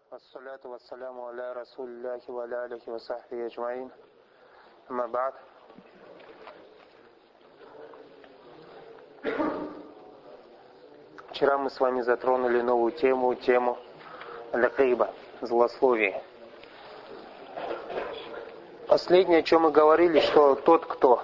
Ассаляту вассаляму аля расуллахи ва аля алихи ва сахбихи аджмаин. Амма ба'д. Вчера мы с вами затронули новую тему аль-гайба, злословие. Последнее, о чем мы говорили, что тот, кто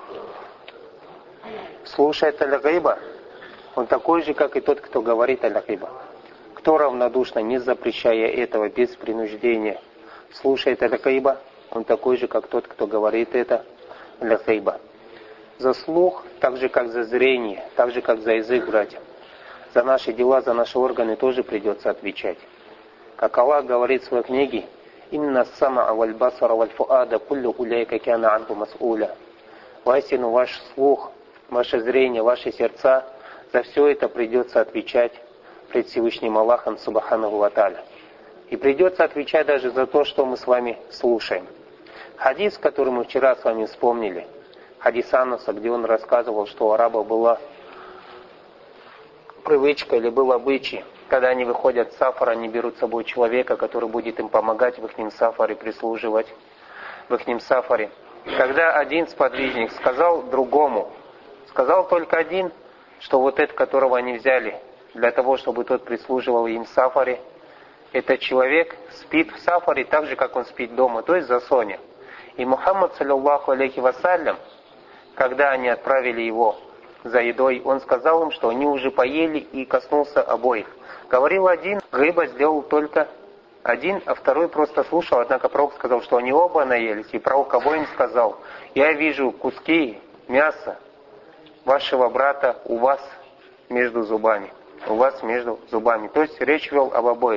слушает аль-гайба, он такой же, как и тот, кто говорит аль-гайба. Кто равнодушно, не запрещая этого, без принуждения, слушает аль-гайба, он такой же, как тот, кто говорит это аль-гайба. За слух, так же, как за зрение, так же, как за язык, братья. За наши дела, за наши органы тоже придется отвечать. Как Аллах говорит в своей книге: «Инна самаа валь басара валь фуада куллю уляйка кяна анху мас'уля». Воистину ваш слух, ваше зрение, ваши сердца, за все это придется отвечать пред Всевышним Аллахом Субханаху ва Тааля. И придется отвечать даже за то, что мы с вами слушаем. Хадис, который мы вчера с вами вспомнили, хадис Анаса, где он рассказывал, что у арабов была привычка или был обычай, когда они выходят в сафар, они берут с собой человека, который будет им помогать в их сафаре, прислуживать в их сафаре. Когда один сподвижник сказал другому, сказал только один, что вот этот, которого они взяли, для того, чтобы тот прислуживал им в сафаре, этот человек спит в сафаре так же, как он спит дома, то есть в засоне. И Мухаммад, саллаллаху алейхи вассалям, когда они отправили его за едой, он сказал им, что они уже поели, и коснулся обоих. Говорил один, гайба сделал только один, а второй просто слушал. Однако пророк сказал, что они оба наелись, и пророк обоим сказал: «Я вижу куски мяса вашего брата у вас между зубами». У вас между зубами. То есть речь вел об обоих.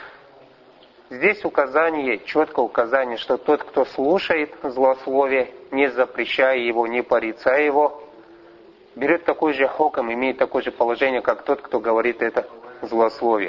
Здесь указание, четкое указание, что тот, кто слушает злословие, не запрещая его, не порицая его, берет такой же хоком, имеет такое же положение, как тот, кто говорит это злословие.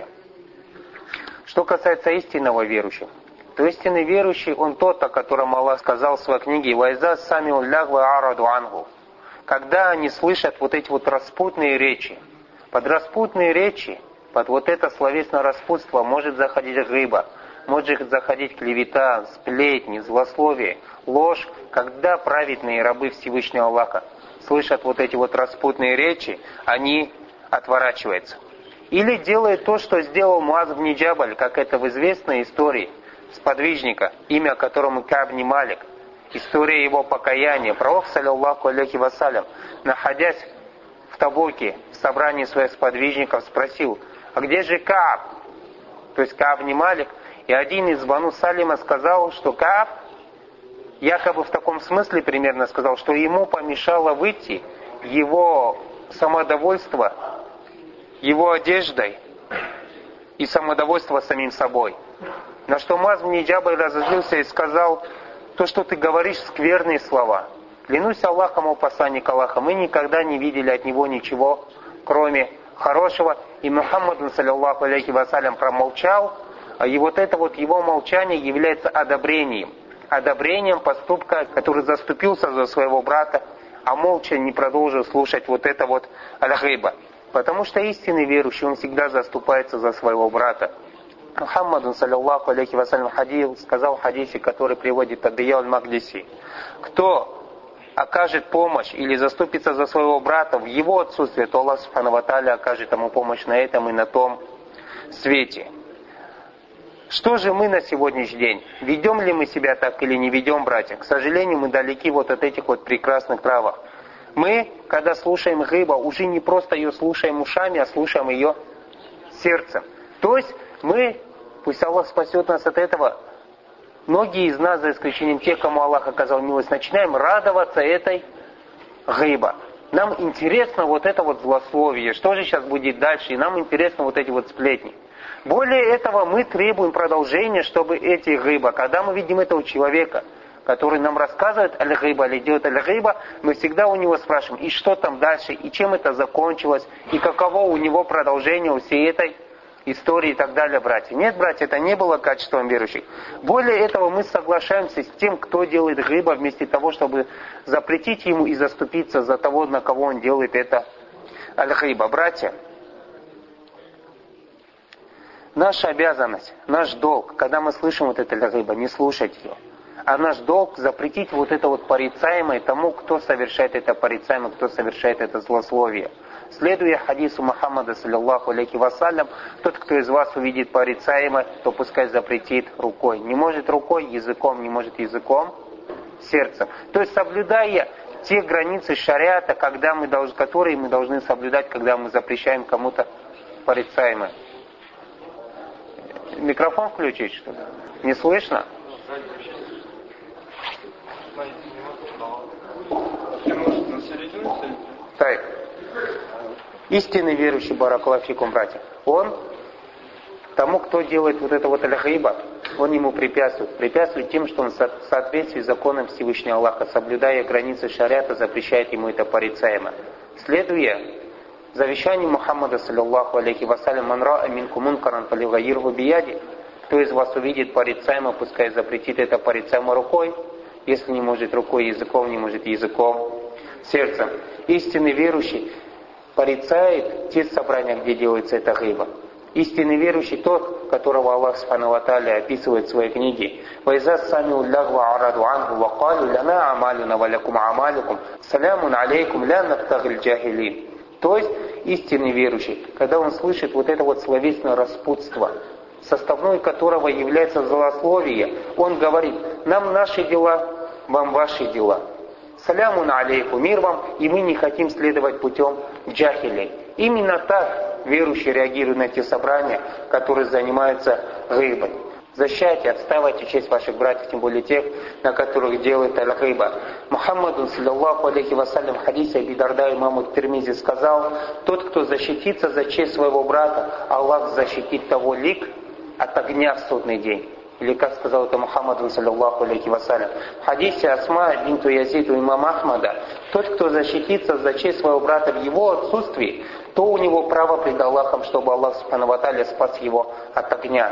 Что касается истинного верующего, то истинный верующий, он тот, о котором Аллах сказал в своей книге: «Вайза самиу лягва араду ангу». Когда они слышат вот эти вот распутные речи, под распутные речи, под вот это словесное распутство может заходить гайба, может заходить клевета, сплетни, злословие, ложь. Когда праведные рабы Всевышнего Аллаха слышат вот эти вот распутные речи, они отворачиваются. Или делают то, что сделал Муаз ибн Джабаль, как это в известной истории сподвижника, имя которому Кааб ибн Малик, история его покаяния. Пророк, саллаллаху алейхи вассалям, находясь в Табуке, в собрании своих сподвижников, спросил: «А где же Кааб?» То есть Кааб ибн Малик. И один из Бану Салима сказал, что Кааб, якобы в таком смысле примерно сказал, что ему помешало выйти его самодовольство, его одеждой и самодовольство самим собой. На что Муаз ибн Джабаль разозлился и сказал: «То, что ты говоришь, скверные слова. Клянусь Аллахом, о посланник Аллаха, мы никогда не видели от него ничего, кроме хорошего». И Мухаммад, саллаллаху алейхи вассалям, промолчал, и вот это вот его молчание является одобрением. Одобрением поступка, который заступился за своего брата, а молча не продолжил слушать вот это вот аль-гайба. Потому что истинный верующий, он всегда заступается за своего брата. Мухаммад, саллаллаху алейхи вассалям, сказал в хадисе, который приводит Ад-Дия аль-Магдиси: кто окажет помощь или заступится за своего брата в его отсутствие, то Аллах Субхану ва Тааля окажет ему помощь на этом и на том свете. Что же мы на сегодняшний день? Ведем ли мы себя так или не ведем, братья? К сожалению, мы далеки вот от этих вот прекрасных правил. Мы, когда слушаем гайба, уже не просто ее слушаем ушами, а слушаем ее сердцем. То есть мы, пусть Аллах спасет нас от этого, многие из нас, за исключением тех, кому Аллах оказал милость, начинаем радоваться этой гайба. Нам интересно вот это вот злословие, что же сейчас будет дальше, и нам интересно вот эти вот сплетни. Более этого, мы требуем продолжения, чтобы эти гайба, когда мы видим этого человека, который нам рассказывает аль-гайба или делает аль-гайба, мы всегда у него спрашиваем: и что там дальше, и чем это закончилось, и каково у него продолжение у всей этой истории и так далее, братья. Нет, братья, это не было качеством верующих. Более этого, мы соглашаемся с тем, кто делает гайба, вместо того, чтобы запретить ему и заступиться за того, на кого он делает это аль-гайба. Братья, Наша обязанность, наш долг, когда мы слышим вот это ля-гиба, не слушать ее. А наш долг запретить вот это вот порицаемое тому, кто совершает это порицаемое, кто совершает это злословие. Следуя хадису Мухаммада, саллиллаху алейхи вассалям, тот, кто из вас увидит порицаемое, то пускай запретит рукой. Не может рукой, языком, не может языком, сердцем. То есть соблюдая те границы шариата, которые мы должны соблюдать, когда мы запрещаем кому-то порицаемое. Микрофон включить, что ли? Не слышно? Так. Истинный верующий, баракаллаху фикум, братья, он тому, кто делает вот это вот аль-гиба, он ему препятствует тем, что он в соответствии с законом Всевышнего Аллаха, соблюдая границы шариата, запрещает ему это порицаемое. Следуя завещанию Мухаммада, саллиллаху алейхи вассалям, «Ман ра'a минкум мункаран фалюгайирху бияди», кто из вас увидит порицаемое, пускай запретит это порицаемое рукой, если не может рукой, языком, не может языком, сердцем. Истинный верующий порицает те собрания, где делается эта гиба. Истинный верующий тот, которого Аллах Субхану ва Тааля описывает в своей книге. «Вайза самиу лягва араду анху ва калю ляна амалюна ва лякум амалюкум салямун алейкум ля наптагиль джахилин». То есть истинный верующий, когда он слышит вот это вот словесное распутство, составной которого является злословие, он говорит: нам наши дела, вам ваши дела. Салямун алейкум, мир вам, и мы не хотим следовать путем джахилей. Именно так верующие реагируют на те собрания, которые занимаются гибой. Защищайте, отстаивайте честь ваших братьев, тем более тех, на которых делает аль-гиба. Мухаммаду, саллиллаху алейхи вассалям, в хадисе Аби Дарда имаму Тирмизи сказал: тот, кто защитится за честь своего брата, Аллах защитит того лик от огня в судный день. Или как сказал это Мухаммаду, саллиллаху алейхи вассалям. В хадисе Асма бинту Язид у имама Ахмада: тот, кто защитится за честь своего брата в его отсутствии, то у него право пред Аллахом, чтобы Аллах Субхану ва Тааля спас его от огня.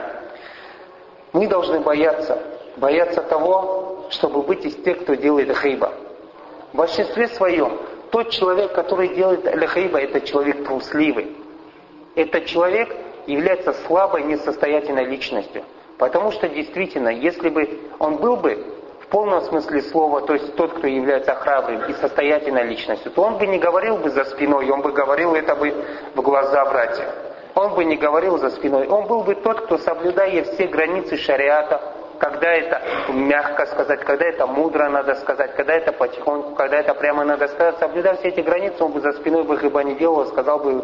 Мы должны бояться того, чтобы быть из тех, кто делает гиба. В большинстве своем тот человек, который делает гиба, это человек трусливый. Этот человек является слабой, несостоятельной личностью. Потому что действительно, если бы он был бы в полном смысле слова, то есть тот, кто является храбрым и состоятельной личностью, то он бы не говорил бы за спиной, он бы говорил это бы в глаза братья. Он бы не говорил за спиной. Он был бы тот, кто, соблюдая все границы шариата, когда это мягко сказать, когда это мудро надо сказать, когда это потихоньку, когда это прямо надо сказать, соблюдая все эти границы, он бы за спиной бы гиба не делал, сказал бы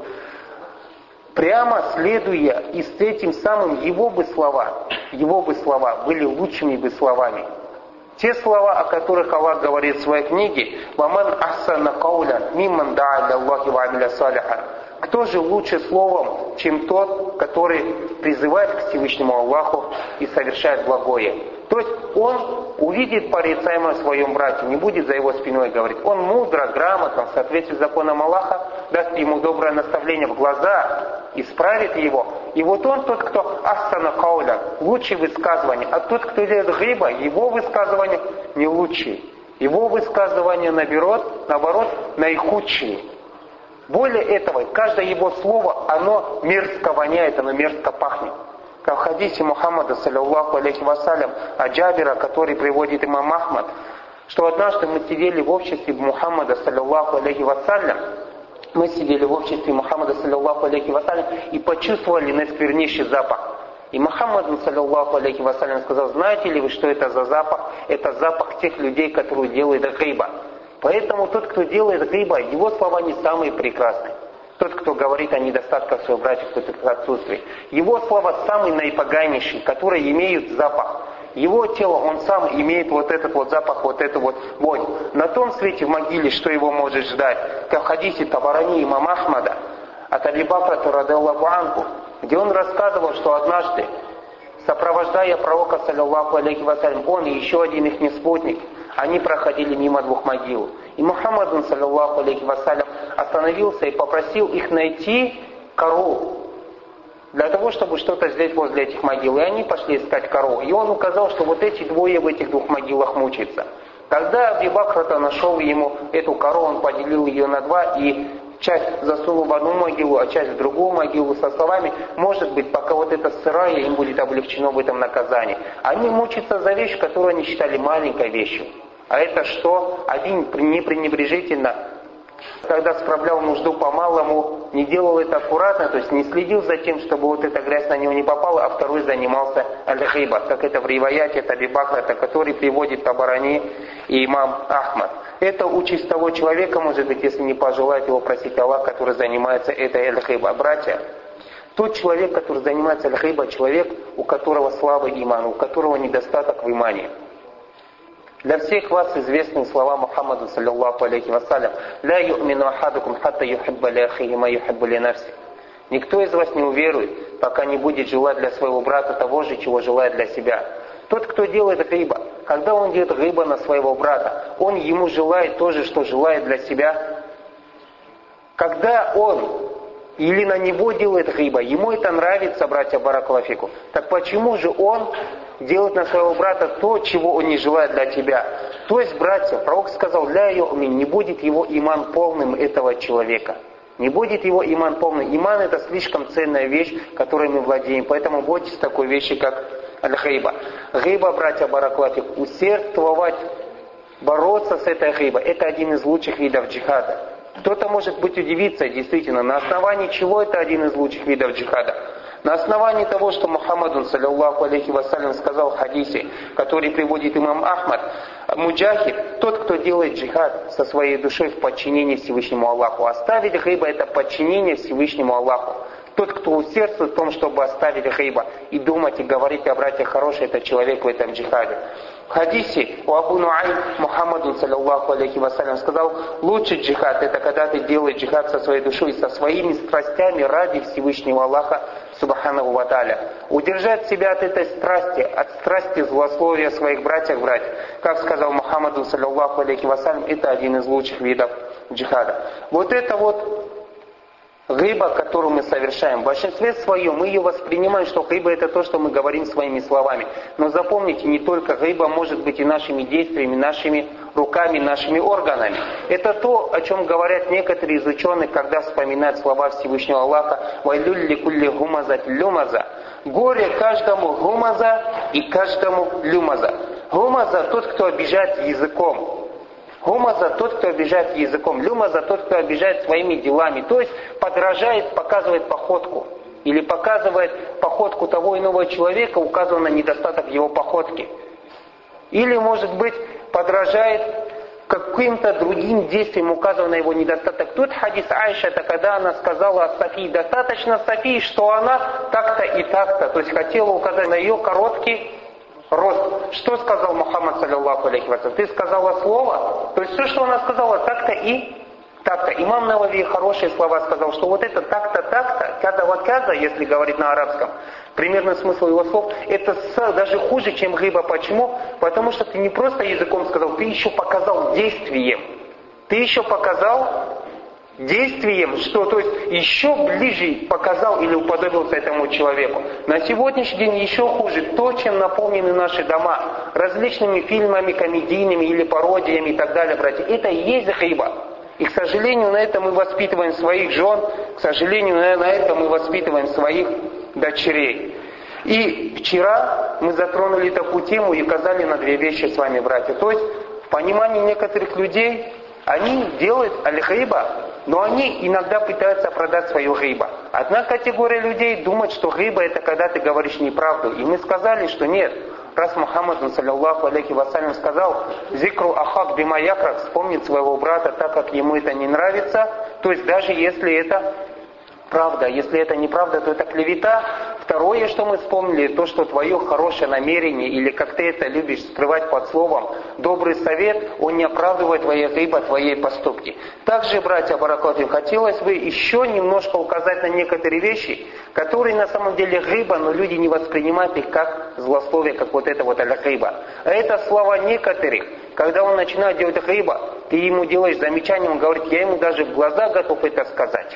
прямо, следуя, и с этим самым его бы слова были лучшими бы словами. Те слова, о которых Аллах говорит в своей книге: «Ваман ахсана каулян мимман да'а иля Аллахи ва амиля салихан». Кто же лучше словом, чем тот, который призывает к Всевышнему Аллаху и совершает благое? То есть он увидит порицаемое в своем брате, не будет за его спиной говорить. Он мудро, грамотно, в соответствии с законом Аллаха, даст ему доброе наставление в глаза, исправит его. И вот он тот, кто ахсана кауля, лучшее высказывание. А тот, кто делает гиба, его высказывание не лучшее. Его высказывание наоборот, наихудшие. Более этого, каждое его слово, оно мерзко воняет, оно мерзко пахнет. Как в хадисе Мухаммада, саллиллаху алейхи вассалям, от Джабира, который приводит имам Ахмад, что однажды мы сидели в обществе Мухаммада, саллиллаху алейхи вассалям, и почувствовали наисквернейший запах. И Мухаммад, саллиллаху алейхи вассалям, сказал: знаете ли вы, что это за запах? Это запах тех людей, которые делают гиба. Поэтому тот, кто делает гиба, его слова не самые прекрасные. Тот, кто говорит о недостатках своих братьев, кто их отсутствии. Его слова самые наипоганейшие, которые имеют запах. Его тело, он сам имеет вот этот вот запах, вот эту вот вонь. На том свете в могиле, что его может ждать? Как в хадисе Табарани имам Ахмада от Аби Бакра радиллаху анху, где он рассказывал, что однажды, сопровождая пророка, саллиллаху алейхи вассалям, он и еще один их спутник, они проходили мимо двух могил. И Мухаммад, саллиллаху алейхи вассалям, остановился и попросил их найти корову, для того, чтобы что-то сделать возле этих могил. И они пошли искать корову. И он указал, что вот эти двое в этих двух могилах мучаются. Когда Аби Бакр нашел ему эту корову, он поделил ее на два и часть засунул в одну могилу, а часть в другую могилу, со словами, может быть, пока вот это сырая, им будет облегчено в этом наказании. Они мучаются за вещь, которую они считали маленькой вещью. А это что? Один непренебрежительно, когда справлял нужду по-малому, не делал это аккуратно, то есть не следил за тем, чтобы вот эта грязь на него не попала, а второй занимался аль-гиба, как это в риваяте от Аби Бакра, который приводит Табарани и имам Ахмад. Это участь того человека, может быть, если не пожелает его просить Аллах, который занимается этой аль-гиба. Братья, тот человек, который занимается аль-гиба, человек, у которого слабый иман, у которого недостаток в имане. Для всех вас известны слова Мухаммада, саллиллаху алейхи вассалям, «Ла ю'мину ахадукум хатта юхибба ли ахихи ма юхиббу ли нафси». Никто из вас не уверует, пока не будет желать для своего брата того же, чего желает для себя. Тот, кто делает гиба, когда он делает гиба на своего брата, он ему желает то же, что желает для себя. Когда он или на него делает гиба, ему это нравится, братья баракалафику, так почему же он делает на своего брата то, чего он не желает для тебя? То есть, братья, пророк сказал, «Ля ю'мин», не будет его иман полным этого человека. Не будет его иман полным. Иман это слишком ценная вещь, которой мы владеем. Поэтому бойтесь такой вещи, как аль-гиба. Гиба, братья баракалафику, усердствовать, бороться с этой гибой, это один из лучших видов джихада. Кто-то, может быть, удивится, действительно, на основании чего это один из лучших видов джихада? На основании того, что Мухаммад, саллиллаху алейхи вассалям, сказал в хадисе, который приводит имам Ахмад, муджахид, тот, кто делает джихад со своей душой в подчинении Всевышнему Аллаху. Оставить гиба это подчинение Всевышнему Аллаху. Тот, кто усердствует в том, чтобы оставить гиба и думать и говорить о братьях хорошие, это человек в этом джихаде. В хадисе у Абу Нуайм Мухаммаду, саллиллаху алейхи вассалям, сказал, лучший джихад это когда ты делаешь джихад со своей душой, со своими страстями ради Всевышнего Аллаха, субханаху ва тааля. Удержать себя от этой страсти, от страсти злословия своих братьев, как сказал Мухаммаду, саллиллаху алейхи вассалям, это один из лучших видов джихада. Вот это вот гиба, которую мы совершаем, в большинстве своем мы ее воспринимаем, что гиба это то, что мы говорим своими словами. Но запомните, не только гиба может быть и нашими действиями, нашими руками, нашими органами. Это то, о чем говорят некоторые из ученых, когда вспоминают слова Всевышнего Аллаха «Вайлюль ликулли гумазат люмаза». Горе каждому гумаза и каждому люмаза. Гумаза тот, кто обижает языком. Гумаза тот, кто обижает языком. Люмаза тот, кто обижает своими делами. То есть подражает, показывает походку. Или показывает походку того иного человека, указывая на недостаток его походки. Или, может быть, подражает каким-то другим действием, указывая на его недостаток. Тут хадис Айша, это когда она сказала о Софии, достаточно Софии, что она так-то и так-то. То есть хотела указать на ее короткий рост. Что сказал Мухаммад, саллиллаху алейхи вассалям? Ты сказала слово? То есть все, что она сказала, так-то и так-то. Имам Навави хорошие слова сказал, что вот это так-то, так-то, каза-ва-каза, если говорить на арабском, примерный смысл его слов, это даже хуже, чем гиба. Почему? Потому что ты не просто языком сказал, ты еще показал действием. Ты еще показал действием, что, то есть еще ближе показал или уподобился этому человеку. На сегодняшний день еще хуже то, чем наполнены наши дома, различными фильмами, комедийными или пародиями и так далее, братья. Это и есть гиба. И, к сожалению, на этом мы воспитываем своих жен, к сожалению, на этом мы воспитываем своих дочерей. И вчера мы затронули такую тему и указали на две вещи с вами, братья. То есть, в понимании некоторых людей, они делают аль-гиба, но они иногда пытаются оправдать свою гиба. Одна категория людей думает, что гиба это когда ты говоришь неправду. И мы сказали, что нет. Раз Мухаммад, саллиллаху алейхи вассалям, сказал, «Зикру ахак бима якрах», вспомнить своего брата так, как ему это не нравится, то есть даже если это правда, если это неправда, то это клевета. Второе, что мы вспомнили, то, что твое хорошее намерение, или как ты это любишь скрывать под словом, добрый совет, он не оправдывает твоей гиба, твоей поступки. Также, братья баракату, хотелось бы еще немножко указать на некоторые вещи, которые на самом деле гиба, но люди не воспринимают их как злословие, как вот это вот аль-гиба. А это слова некоторых. Когда он начинает делать гиба, ты ему делаешь замечание, он говорит, я ему даже в глаза готов это сказать.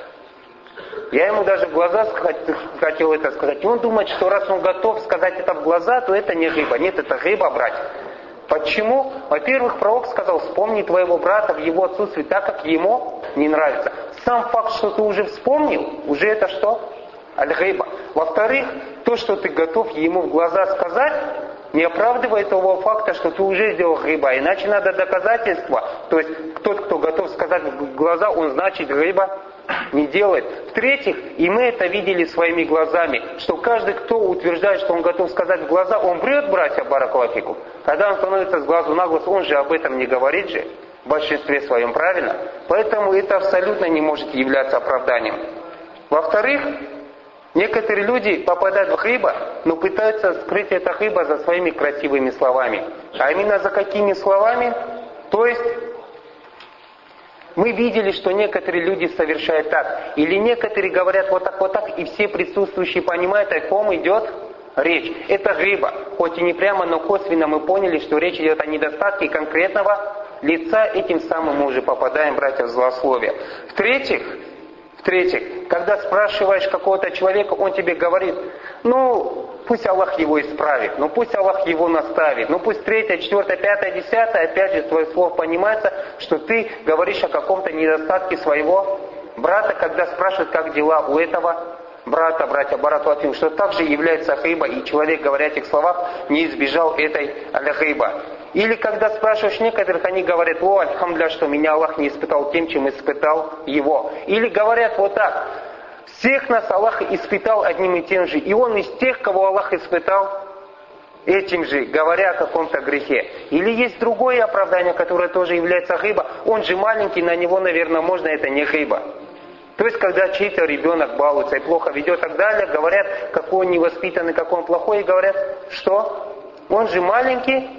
Я ему даже в глаза хотел это сказать. И он думает, что раз он готов сказать это в глаза, то это не гиба. Нет, это гиба, братья. Почему? Во-первых, пророк сказал, вспомни твоего брата в его отсутствии так, как ему не нравится. Сам факт, что ты уже вспомнил, уже это что? Аль-гайба. Во-вторых, то, что ты готов ему в глаза сказать, не оправдывает того факта, что ты уже сделал гайба. Иначе надо доказательства. То есть тот, кто готов сказать в глаза, он значит гайба не делает. В-третьих, и мы это видели своими глазами, что каждый, кто утверждает, что он готов сказать в глаза, он врет, братья баракалафикум. Когда он становится с глазу на глаз, он же об этом не говорит же, в большинстве своем, правильно? Поэтому это абсолютно не может являться оправданием. Во-вторых, некоторые люди попадают в гайба, но пытаются скрыть это гайба за своими красивыми словами. А именно за какими словами? То есть, мы видели, что некоторые люди совершают так. Или некоторые говорят вот так, и все присутствующие понимают, о ком идет речь. Это гайба. Хоть и не прямо, но косвенно мы поняли, что речь идет о недостатке конкретного лица. Этим самым мы уже попадаем, братья, в злословие. В-третьих, когда спрашиваешь какого-то человека, он тебе говорит, пусть Аллах его исправит, пусть Аллах его наставит, пусть 3, 4, 5, 10, опять же, твое слово понимается, что ты говоришь о каком-то недостатке своего брата, когда спрашивают, как дела у этого брата, братья баракалафикум, что также является гайба, и человек, говоря этих словах, не избежал этой аль-гайба. Или когда спрашиваешь некоторых, они говорят, альхамдулилля, что меня Аллах не испытал тем, чем испытал его. Или говорят вот так, всех нас Аллах испытал одним и тем же, и он из тех, кого Аллах испытал этим же, говоря о каком-то грехе. Или есть другое оправдание, которое тоже является гайба, он же маленький, на него, наверное, можно, это не гайба. То есть, когда чей-то ребенок балуется и плохо ведет и так далее, говорят, какой он невоспитанный, какой он плохой, и говорят, что он же маленький,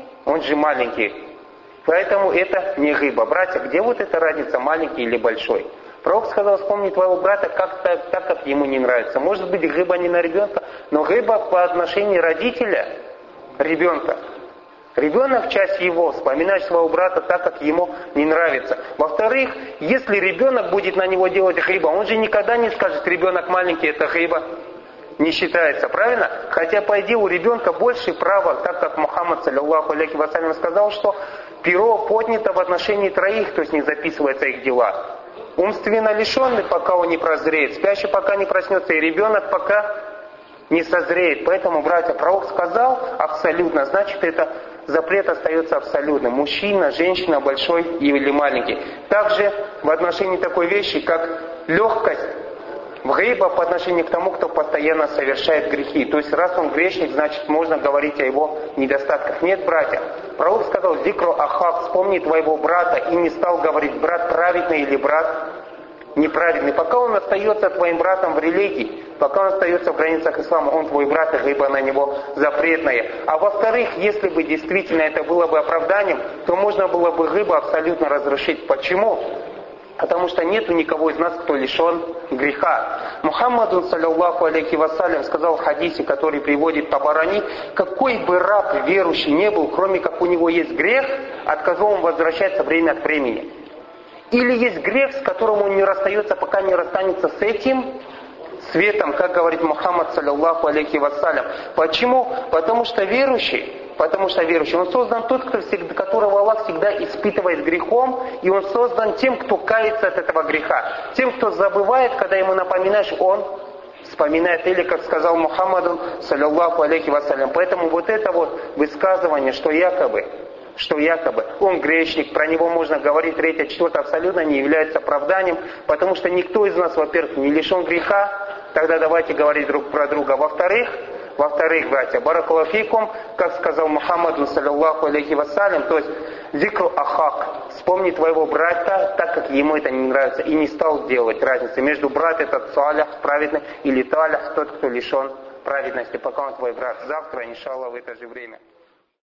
поэтому это не гайба. Братья, где вот эта разница, маленький или большой? Пророк сказал, вспомни твоего брата как-то так, как ему не нравится. Может быть, гайба не на ребенка, но гайба по отношению родителя ребенка. Ребенок, часть его, вспоминает своего брата так, как ему не нравится. Во-вторых, если ребенок будет на него делать гайба, он же никогда не скажет, ребенок маленький, это гайба. Не считается, правильно? Хотя, по идее, у ребенка больше права, так как Мухаммад, саллиллаху алейхи вассалям, сказал, что перо поднято в отношении 3, то есть не записывается их дела. Умственно лишенный, пока он не прозреет, спящий, пока не проснется, и ребенок, пока не созреет. Поэтому, братья, пророк сказал абсолютно, значит, это запрет остается абсолютным. Мужчина, женщина, большой или маленький. Также в отношении такой вещи, как легкость в гайба по отношению к тому, кто постоянно совершает грехи. То есть, раз он грешник, значит, можно говорить о его недостатках. Нет, братья. Пророк сказал, зикру ахак, вспомни твоего брата, и не стал говорить, брат праведный или брат неправедный. Пока он остается твоим братом в религии, пока он остается в границах ислама, он твой брат, и гайба на него запретная. А во-вторых, если бы действительно это было бы оправданием, то можно было бы гайбу абсолютно разрушить. Почему? Потому что нету никого из нас, кто лишен греха. Мухаммаду, саллиллаху алейхи вассалям, сказал в хадисе, который приводит Табарани, какой бы раб верующий не был, кроме как у него есть грех, от которого он возвращается время от времени. Или есть грех, с которым он не расстается, пока не расстанется с этим светом, как говорит Мухаммад, саллиллаху алейхи вассалям. Почему? Потому что верующий, он создан тот, которого Аллах всегда испытывает грехом, и он создан тем, кто кается от этого греха. Тем, кто забывает, когда ему напоминаешь, он вспоминает, или, как сказал Мухаммаду, саллиллаху алейхи вассалям. Поэтому вот это вот высказывание, что якобы он грешник, про него можно говорить 3, 4, абсолютно не является оправданием, потому что никто из нас, во-первых, не лишен греха, тогда давайте говорить друг про друга. Во-вторых, братья, баракалафикум, как сказал Мухаммаду, саллиллаху алейхи вассалям, то есть зикру ахак, вспомни твоего брата, так как ему это не нравится, и не стал делать разницы между брат этот салях, праведный, или талях, тот, кто лишен праведности, пока он твой брат. Завтра, иншаллах, в это же время.